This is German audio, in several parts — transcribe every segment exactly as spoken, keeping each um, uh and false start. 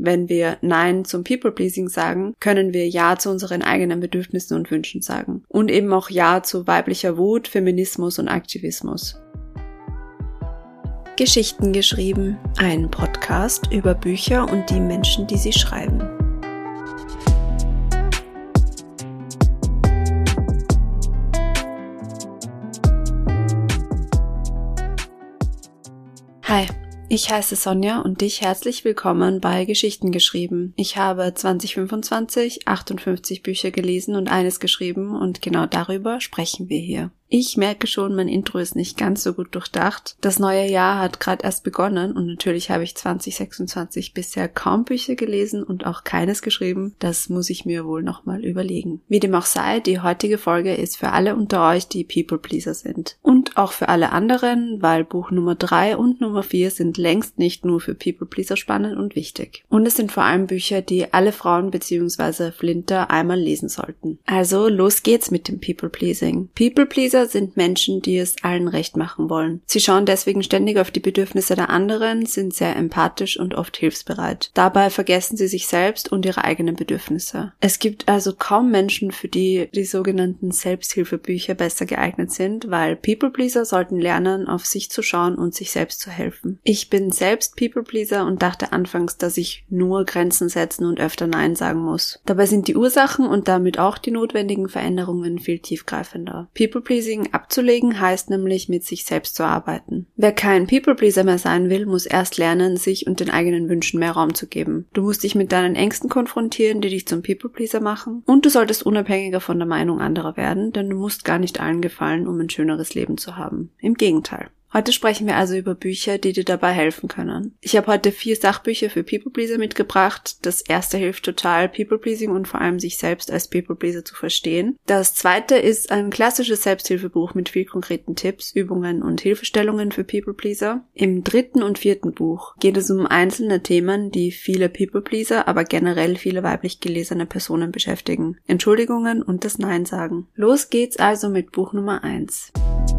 Wenn wir Nein zum People-Pleasing sagen, können wir Ja zu unseren eigenen Bedürfnissen und Wünschen sagen. Und eben auch Ja zu weiblicher Wut, Feminismus und Aktivismus. Geschichten geschrieben, ein Podcast über Bücher und die Menschen, die sie schreiben. Hi, ich heiße Sonja und dich herzlich willkommen bei Geschichten geschrieben. Ich habe zwanzig fünfundzwanzig achtundfünfzig Bücher gelesen und eines geschrieben und genau darüber sprechen wir hier. Ich merke schon, mein Intro ist nicht ganz so gut durchdacht. Das neue Jahr hat gerade erst begonnen und natürlich habe ich zwanzig sechsundzwanzig bisher kaum Bücher gelesen und auch keines geschrieben. Das muss ich mir wohl nochmal überlegen. Wie dem auch sei, die heutige Folge ist für alle unter euch, die People-Pleaser sind. Und auch für alle anderen, weil Buch Nummer drei und Nummer vier sind längst nicht nur für People-Pleaser spannend und wichtig. Und es sind vor allem Bücher, die alle Frauen bzw. Flinter einmal lesen sollten. Also los geht's mit dem People-Pleasing. People-Pleaser sind Menschen, die es allen recht machen wollen. Sie schauen deswegen ständig auf die Bedürfnisse der anderen, sind sehr empathisch und oft hilfsbereit. Dabei vergessen sie sich selbst und ihre eigenen Bedürfnisse. Es gibt also kaum Menschen, für die die sogenannten Selbsthilfebücher besser geeignet sind, weil People-Pleaser sollten lernen, auf sich zu schauen und sich selbst zu helfen. Ich bin selbst People-Pleaser und dachte anfangs, dass ich nur Grenzen setzen und öfter Nein sagen muss. Dabei sind die Ursachen und damit auch die notwendigen Veränderungen viel tiefgreifender. People-Pleasing abzulegen heißt nämlich, mit sich selbst zu arbeiten. Wer kein People-Pleaser mehr sein will, muss erst lernen, sich und den eigenen Wünschen mehr Raum zu geben. Du musst dich mit deinen Ängsten konfrontieren, die dich zum People-Pleaser machen. Und du solltest unabhängiger von der Meinung anderer werden, denn du musst gar nicht allen gefallen, um ein schöneres Leben zu haben. Im Gegenteil. Heute sprechen wir also über Bücher, die dir dabei helfen können. Ich habe heute vier Sachbücher für People-Pleaser mitgebracht. Das erste hilft total, People-Pleasing und vor allem sich selbst als People-Pleaser zu verstehen. Das zweite ist ein klassisches Selbsthilfebuch mit viel konkreten Tipps, Übungen und Hilfestellungen für People-Pleaser. Im dritten und vierten Buch geht es um einzelne Themen, die viele People-Pleaser, aber generell viele weiblich gelesene Personen beschäftigen. Entschuldigungen und das Nein sagen. Los geht's also mit Buch Nummer eins.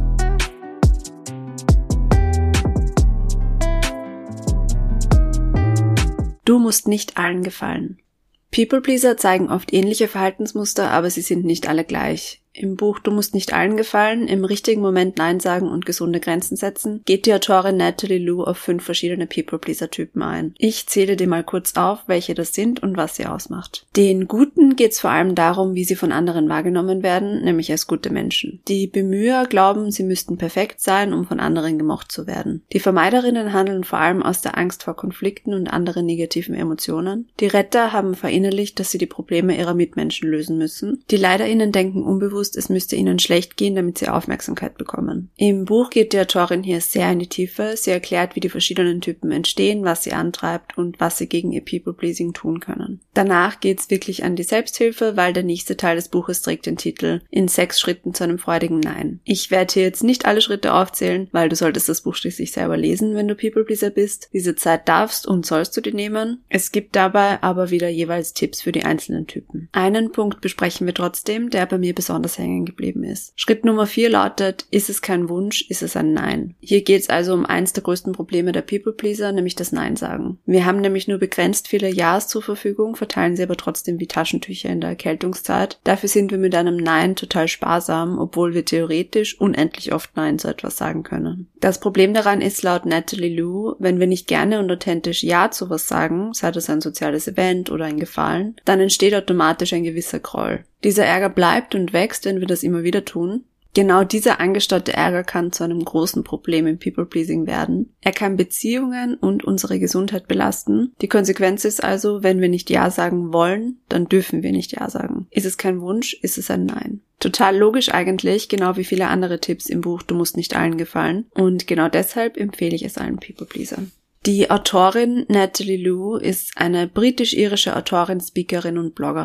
Du musst nicht allen gefallen. People-Pleaser zeigen oft ähnliche Verhaltensmuster, aber sie sind nicht alle gleich. Im Buch Du musst nicht allen gefallen, im richtigen Moment Nein sagen und gesunde Grenzen setzen, geht die Autorin Natalie Lu auf fünf verschiedene People-Pleaser-Typen ein. Ich zähle dir mal kurz auf, welche das sind und was sie ausmacht. Den Guten geht es vor allem darum, wie sie von anderen wahrgenommen werden, nämlich als gute Menschen. Die Bemüher glauben, sie müssten perfekt sein, um von anderen gemocht zu werden. Die Vermeiderinnen handeln vor allem aus der Angst vor Konflikten und anderen negativen Emotionen. Die Retter haben verinnerlicht, dass sie die Probleme ihrer Mitmenschen lösen müssen. Die LeiderInnen denken unbewusst, es müsste ihnen schlecht gehen, damit sie Aufmerksamkeit bekommen. Im Buch geht die Autorin hier sehr in die Tiefe. Sie erklärt, wie die verschiedenen Typen entstehen, was sie antreibt und was sie gegen ihr People-Pleasing tun können. Danach geht's wirklich an die Selbsthilfe, weil der nächste Teil des Buches trägt den Titel In sechs Schritten zu einem freudigen Nein. Ich werde hier jetzt nicht alle Schritte aufzählen, weil du solltest das Buch schließlich selber lesen, wenn du People-Pleaser bist. Diese Zeit darfst und sollst du dir nehmen. Es gibt dabei aber wieder jeweils Tipps für die einzelnen Typen. Einen Punkt besprechen wir trotzdem, der bei mir besonders hängen geblieben ist. Schritt Nummer vier lautet, ist es kein Wunsch, ist es ein Nein. Hier geht es also um eins der größten Probleme der People-Pleaser, nämlich das Nein sagen. Wir haben nämlich nur begrenzt viele Ja's zur Verfügung, verteilen sie aber trotzdem wie Taschentücher in der Erkältungszeit. Dafür sind wir mit einem Nein total sparsam, obwohl wir theoretisch unendlich oft Nein zu etwas sagen können. Das Problem daran ist laut Natalie Lu, wenn wir nicht gerne und authentisch Ja zu was sagen, sei das ein soziales Event oder ein Gefallen, dann entsteht automatisch ein gewisser Groll. Dieser Ärger bleibt und wächst, wenn wir das immer wieder tun. Genau dieser angestaute Ärger kann zu einem großen Problem im People-Pleasing werden. Er kann Beziehungen und unsere Gesundheit belasten. Die Konsequenz ist also, wenn wir nicht Ja sagen wollen, dann dürfen wir nicht Ja sagen. Ist es kein Wunsch, ist es ein Nein. Total logisch eigentlich, genau wie viele andere Tipps im Buch Du musst nicht allen gefallen. Und genau deshalb empfehle ich es allen People-Pleasern. Die Autorin Natalie Lu ist eine britisch-irische Autorin, Speakerin und Bloggerin.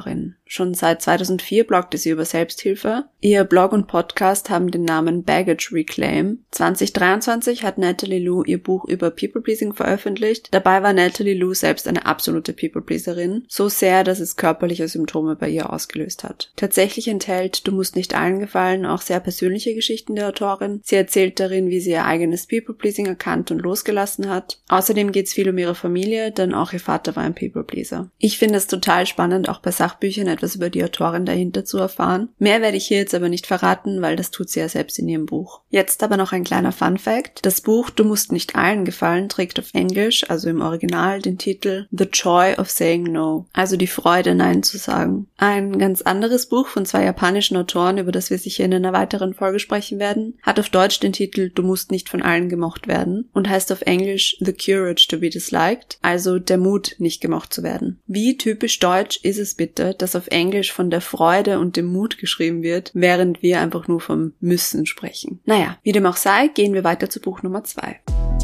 Schon seit zweitausendvier bloggte sie über Selbsthilfe. Ihr Blog und Podcast haben den Namen Baggage Reclaim. zwanzig dreiundzwanzig hat Natalie Lou ihr Buch über People-Pleasing veröffentlicht. Dabei war Natalie Lou selbst eine absolute People-Pleaserin, so sehr, dass es körperliche Symptome bei ihr ausgelöst hat. Tatsächlich enthält Du musst nicht allen gefallen auch sehr persönliche Geschichten der Autorin. Sie erzählt darin, wie sie ihr eigenes People-Pleasing erkannt und losgelassen hat. Außerdem geht es viel um ihre Familie, denn auch ihr Vater war ein People-Pleaser. Ich finde es total spannend, auch bei Sachbüchern etwas über die Autorin dahinter zu erfahren. Mehr werde ich hier jetzt aber nicht verraten, weil das tut sie ja selbst in ihrem Buch. Jetzt aber noch ein kleiner Fun-Fact. Das Buch Du musst nicht allen gefallen trägt auf Englisch, also im Original, den Titel The Joy of Saying No, also die Freude, Nein zu sagen. Ein ganz anderes Buch von zwei japanischen Autoren, über das wir sicher in einer weiteren Folge sprechen werden, hat auf Deutsch den Titel Du musst nicht von allen gemocht werden und heißt auf Englisch The Courage to be Disliked, also der Mut, nicht gemocht zu werden. Wie typisch deutsch ist es bitte, dass auf Englisch von der Freude und dem Mut geschrieben wird, während wir einfach nur vom Müssen sprechen. Naja, wie dem auch sei, gehen wir weiter zu Buch Nummer zwei.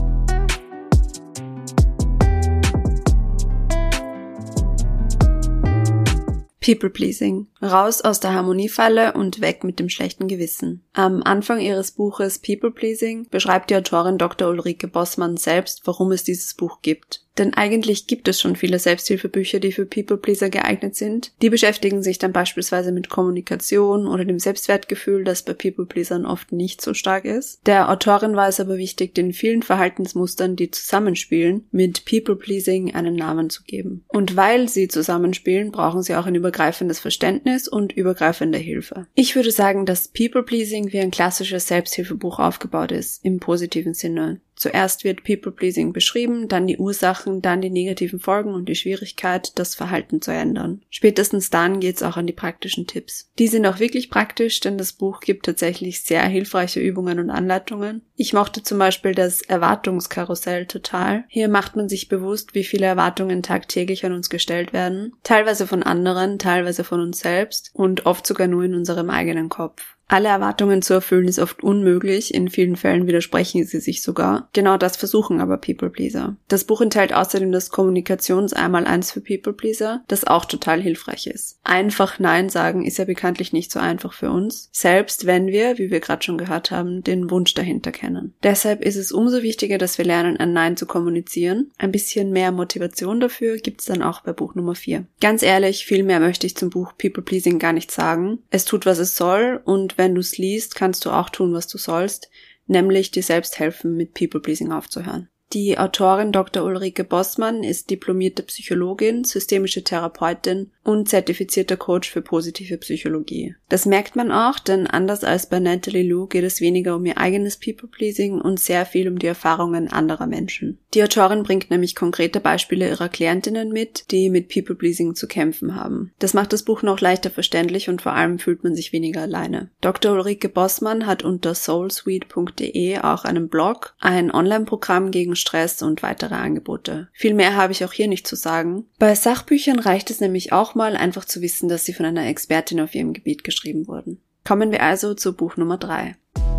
People-Pleasing. Raus aus der Harmoniefalle und weg mit dem schlechten Gewissen. Am Anfang ihres Buches People-Pleasing beschreibt die Autorin Doktor Ulrike Bossmann selbst, warum es dieses Buch gibt. Denn eigentlich gibt es schon viele Selbsthilfebücher, die für People-Pleaser geeignet sind. Die beschäftigen sich dann beispielsweise mit Kommunikation oder dem Selbstwertgefühl, das bei People-Pleasern oft nicht so stark ist. Der Autorin war es aber wichtig, den vielen Verhaltensmustern, die zusammenspielen, mit People-Pleasing einen Namen zu geben. Und weil sie zusammenspielen, brauchen sie auch ein übergreifendes Verständnis und übergreifende Hilfe. Ich würde sagen, dass People-Pleasing wie ein klassisches Selbsthilfebuch aufgebaut ist, im positiven Sinne. Zuerst wird People-Pleasing beschrieben, dann die Ursachen, dann die negativen Folgen und die Schwierigkeit, das Verhalten zu ändern. Spätestens dann geht's auch an die praktischen Tipps. Die sind auch wirklich praktisch, denn das Buch gibt tatsächlich sehr hilfreiche Übungen und Anleitungen. Ich mochte zum Beispiel das Erwartungskarussell total. Hier macht man sich bewusst, wie viele Erwartungen tagtäglich an uns gestellt werden. Teilweise von anderen, teilweise von uns selbst und oft sogar nur in unserem eigenen Kopf. Alle Erwartungen zu erfüllen ist oft unmöglich, in vielen Fällen widersprechen sie sich sogar. Genau das versuchen aber People-Pleaser. Das Buch enthält außerdem das Kommunikations-Einmaleins für People-Pleaser, das auch total hilfreich ist. Einfach Nein sagen ist ja bekanntlich nicht so einfach für uns, selbst wenn wir, wie wir gerade schon gehört haben, den Wunsch dahinter kennen. Deshalb ist es umso wichtiger, dass wir lernen, ein Nein zu kommunizieren. Ein bisschen mehr Motivation dafür gibt's dann auch bei Buch Nummer vier. Ganz ehrlich, viel mehr möchte ich zum Buch People-Pleasing gar nicht sagen. Es tut, was es soll, und wenn du es liest, kannst du auch tun, was du sollst, nämlich dir selbst helfen, mit People-Pleasing aufzuhören. Die Autorin Doktor Ulrike Bossmann ist diplomierte Psychologin, systemische Therapeutin und zertifizierter Coach für positive Psychologie. Das merkt man auch, denn anders als bei Natalie Lou geht es weniger um ihr eigenes People-Pleasing und sehr viel um die Erfahrungen anderer Menschen. Die Autorin bringt nämlich konkrete Beispiele ihrer Klientinnen mit, die mit People-Pleasing zu kämpfen haben. Das macht das Buch noch leichter verständlich und vor allem fühlt man sich weniger alleine. Doktor Ulrike Bossmann hat unter soulsuite punkt de auch einen Blog, ein Online-Programm gegen Stress und weitere Angebote. Viel mehr habe ich auch hier nicht zu sagen. Bei Sachbüchern reicht es nämlich auch mal, einfach zu wissen, dass sie von einer Expertin auf ihrem Gebiet geschrieben wurden. Kommen wir also zu Buch Nummer drei.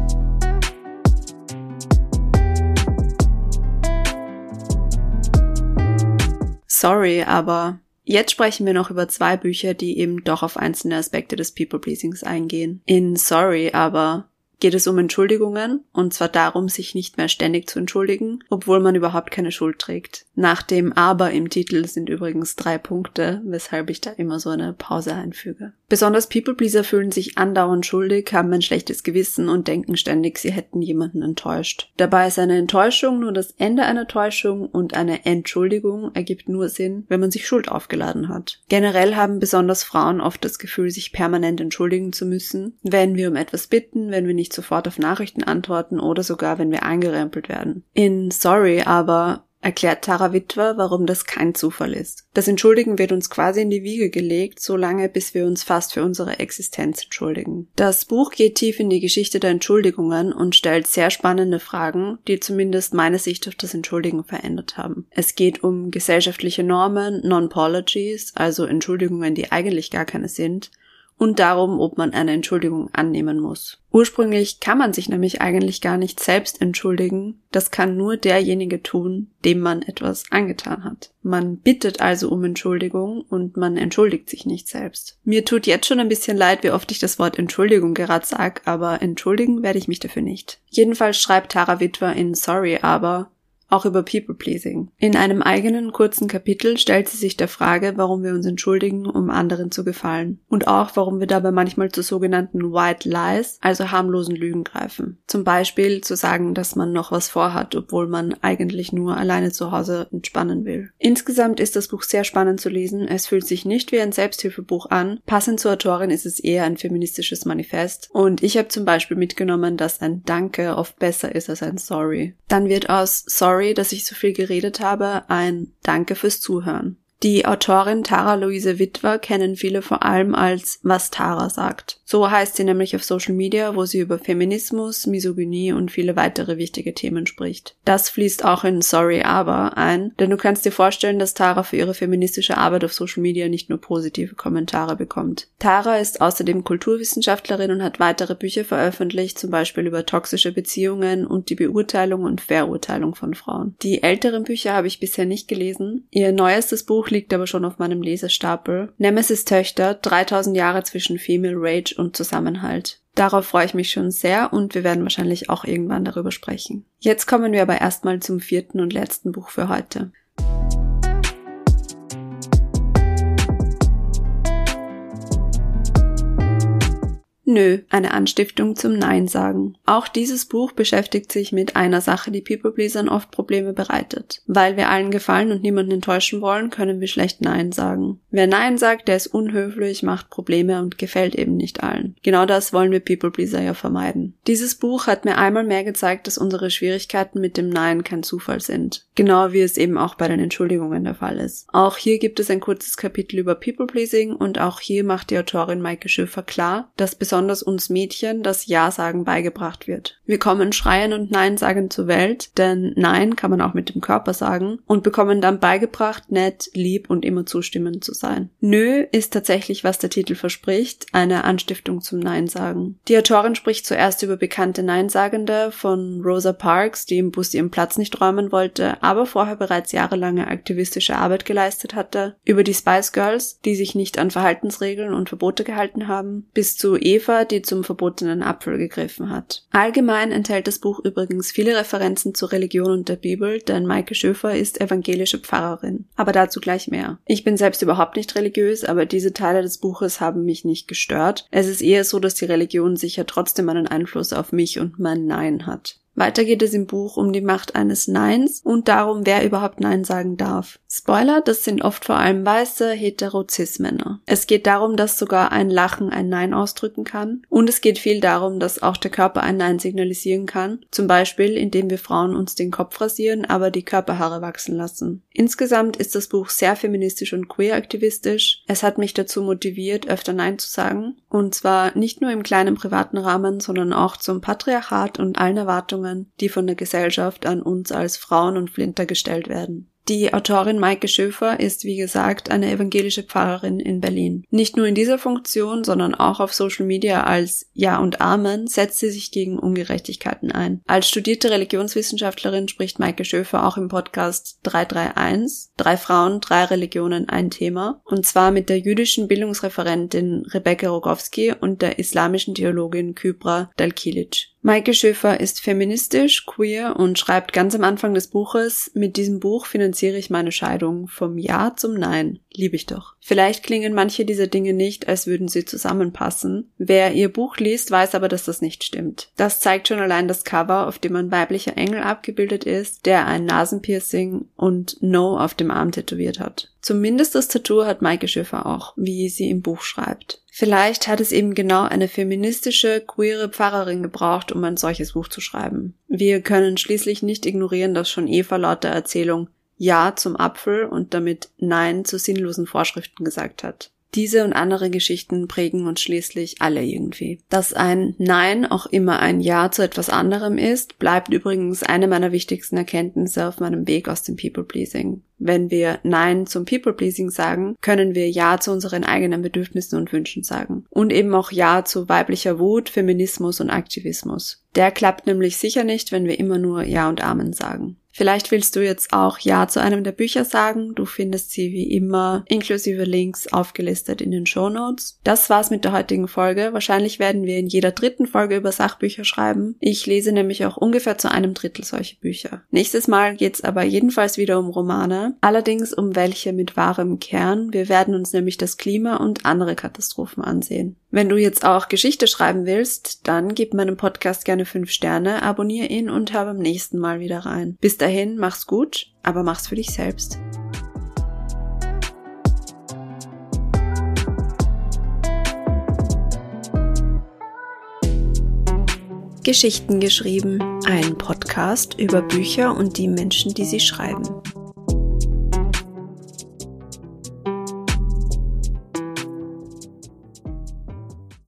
Sorry, aber jetzt sprechen wir noch über zwei Bücher, die eben doch auf einzelne Aspekte des People-Pleasings eingehen. In Sorry, aber geht es um Entschuldigungen, und zwar darum, sich nicht mehr ständig zu entschuldigen, obwohl man überhaupt keine Schuld trägt. Nach dem Aber im Titel sind übrigens drei Punkte, weshalb ich da immer so eine Pause einfüge. Besonders People-Pleaser fühlen sich andauernd schuldig, haben ein schlechtes Gewissen und denken ständig, sie hätten jemanden enttäuscht. Dabei ist eine Enttäuschung nur das Ende einer Täuschung und eine Entschuldigung ergibt nur Sinn, wenn man sich Schuld aufgeladen hat. Generell haben besonders Frauen oft das Gefühl, sich permanent entschuldigen zu müssen, wenn wir um etwas bitten, wenn wir nicht sofort auf Nachrichten antworten oder sogar, wenn wir angerempelt werden. In Sorry aber erklärt Tara Witwer, warum das kein Zufall ist. Das Entschuldigen wird uns quasi in die Wiege gelegt, so lange, bis wir uns fast für unsere Existenz entschuldigen. Das Buch geht tief in die Geschichte der Entschuldigungen und stellt sehr spannende Fragen, die zumindest meine Sicht auf das Entschuldigen verändert haben. Es geht um gesellschaftliche Normen, Non-Apologies, also Entschuldigungen, die eigentlich gar keine sind, und darum, ob man eine Entschuldigung annehmen muss. Ursprünglich kann man sich nämlich eigentlich gar nicht selbst entschuldigen. Das kann nur derjenige tun, dem man etwas angetan hat. Man bittet also um Entschuldigung und man entschuldigt sich nicht selbst. Mir tut jetzt schon ein bisschen leid, wie oft ich das Wort Entschuldigung gerade sage, aber entschuldigen werde ich mich dafür nicht. Jedenfalls schreibt Tara Witwer in Sorry aber auch über People-Pleasing. In einem eigenen kurzen Kapitel stellt sie sich der Frage, warum wir uns entschuldigen, um anderen zu gefallen. Und auch, warum wir dabei manchmal zu sogenannten White Lies, also harmlosen Lügen greifen. Zum Beispiel zu sagen, dass man noch was vorhat, obwohl man eigentlich nur alleine zu Hause entspannen will. Insgesamt ist das Buch sehr spannend zu lesen. Es fühlt sich nicht wie ein Selbsthilfebuch an. Passend zur Autorin ist es eher ein feministisches Manifest. Und ich habe zum Beispiel mitgenommen, dass ein Danke oft besser ist als ein Sorry. Dann wird aus Sorry, dass ich so viel geredet habe, ein Danke fürs Zuhören. Die Autorin Tara Luise Witwer kennen viele vor allem als Was Tara sagt. So heißt sie nämlich auf Social Media, wo sie über Feminismus, Misogynie und viele weitere wichtige Themen spricht. Das fließt auch in Sorry aber ein, denn du kannst dir vorstellen, dass Tara für ihre feministische Arbeit auf Social Media nicht nur positive Kommentare bekommt. Tara ist außerdem Kulturwissenschaftlerin und hat weitere Bücher veröffentlicht, zum Beispiel über toxische Beziehungen und die Beurteilung und Verurteilung von Frauen. Die älteren Bücher habe ich bisher nicht gelesen. Ihr neuestes Buch liegt aber schon auf meinem Lesestapel. Nemesis Töchter, dreitausend Jahre zwischen Female Rage und Zusammenhalt. Darauf freue ich mich schon sehr und wir werden wahrscheinlich auch irgendwann darüber sprechen. Jetzt kommen wir aber erstmal zum vierten und letzten Buch für heute. Nö, eine Anstiftung zum Nein sagen. Auch dieses Buch beschäftigt sich mit einer Sache, die People-Pleasern oft Probleme bereitet. Weil wir allen gefallen und niemanden enttäuschen wollen, können wir schlecht Nein sagen. Wer Nein sagt, der ist unhöflich, macht Probleme und gefällt eben nicht allen. Genau das wollen wir People-Pleaser ja vermeiden. Dieses Buch hat mir einmal mehr gezeigt, dass unsere Schwierigkeiten mit dem Nein kein Zufall sind. Genau wie es eben auch bei den Entschuldigungen der Fall ist. Auch hier gibt es ein kurzes Kapitel über People-Pleasing und auch hier macht die Autorin Maike Schöfer klar, dass besonders uns Mädchen das Ja-Sagen beigebracht wird. Wir kommen schreien und Nein sagen zur Welt, denn Nein kann man auch mit dem Körper sagen und bekommen dann beigebracht, nett, lieb und immer zustimmend zu sein. Nö ist tatsächlich, was der Titel verspricht, eine Anstiftung zum Nein sagen. Die Autorin spricht zuerst über bekannte Neinsagende von Rosa Parks, die im Bus ihren Platz nicht räumen wollte, aber vorher bereits jahrelange aktivistische Arbeit geleistet hatte, über die Spice Girls, die sich nicht an Verhaltensregeln und Verbote gehalten haben, bis zu Eva, die zum verbotenen Apfel gegriffen hat. Allgemein enthält das Buch übrigens viele Referenzen zur Religion und der Bibel, denn Maike Schöfer ist evangelische Pfarrerin. Aber dazu gleich mehr. Ich bin selbst überhaupt nicht religiös, aber diese Teile des Buches haben mich nicht gestört. Es ist eher so, dass die Religion sicher trotzdem einen Einfluss auf mich und mein Nein hat. Weiter geht es im Buch um die Macht eines Neins und darum, wer überhaupt Nein sagen darf. Spoiler, das sind oft vor allem weiße, hetero-cis-Männer. Es geht darum, dass sogar ein Lachen ein Nein ausdrücken kann und es geht viel darum, dass auch der Körper ein Nein signalisieren kann, zum Beispiel indem wir Frauen uns den Kopf rasieren, aber die Körperhaare wachsen lassen. Insgesamt ist das Buch sehr feministisch und queer-aktivistisch. Es hat mich dazu motiviert, öfter Nein zu sagen und zwar nicht nur im kleinen privaten Rahmen, sondern auch zum Patriarchat und allen Erwartungen, die von der Gesellschaft an uns als Frauen und Flinter gestellt werden. Die Autorin Maike Schöfer ist, wie gesagt, eine evangelische Pfarrerin in Berlin. Nicht nur in dieser Funktion, sondern auch auf Social Media als Ja und Amen setzt sie sich gegen Ungerechtigkeiten ein. Als studierte Religionswissenschaftlerin spricht Maike Schöfer auch im Podcast drei drei eins, drei Frauen, drei Religionen, ein Thema, und zwar mit der jüdischen Bildungsreferentin Rebecca Rogowski und der islamischen Theologin Kübra Dalkilic. Maike Schöfer ist feministisch, queer und schreibt ganz am Anfang des Buches: Mit diesem Buch finanziere ich meine Scheidung vom Ja zum Nein. Liebe ich doch. Vielleicht klingen manche dieser Dinge nicht, als würden sie zusammenpassen. Wer ihr Buch liest, weiß aber, dass das nicht stimmt. Das zeigt schon allein das Cover, auf dem ein weiblicher Engel abgebildet ist, der ein Nasenpiercing und No auf dem Arm tätowiert hat. Zumindest das Tattoo hat Maike Schöfer auch, wie sie im Buch schreibt. Vielleicht hat es eben genau eine feministische, queere Pfarrerin gebraucht, um ein solches Buch zu schreiben. Wir können schließlich nicht ignorieren, dass schon Eva laut der Erzählung Ja zum Apfel und damit Nein zu sinnlosen Vorschriften gesagt hat. Diese und andere Geschichten prägen uns schließlich alle irgendwie. Dass ein Nein auch immer ein Ja zu etwas anderem ist, bleibt übrigens eine meiner wichtigsten Erkenntnisse auf meinem Weg aus dem People-Pleasing. Wenn wir Nein zum People-Pleasing sagen, können wir Ja zu unseren eigenen Bedürfnissen und Wünschen sagen. Und eben auch Ja zu weiblicher Wut, Feminismus und Aktivismus. Der klappt nämlich sicher nicht, wenn wir immer nur Ja und Amen sagen. Vielleicht willst du jetzt auch Ja zu einem der Bücher sagen. Du findest sie wie immer inklusive Links aufgelistet in den Shownotes. Das war's mit der heutigen Folge. Wahrscheinlich werden wir in jeder dritten Folge über Sachbücher schreiben. Ich lese nämlich auch ungefähr zu einem Drittel solche Bücher. Nächstes Mal geht's aber jedenfalls wieder um Romane. Allerdings um welche mit wahrem Kern. Wir werden uns nämlich das Klima und andere Katastrophen ansehen. Wenn du jetzt auch Geschichte schreiben willst, dann gib meinem Podcast gerne fünf Sterne, abonniere ihn und hör beim nächsten Mal wieder rein. Bis dahin, mach's gut, aber mach's für dich selbst. Geschichten geschrieben, ein Podcast über Bücher und die Menschen, die sie schreiben.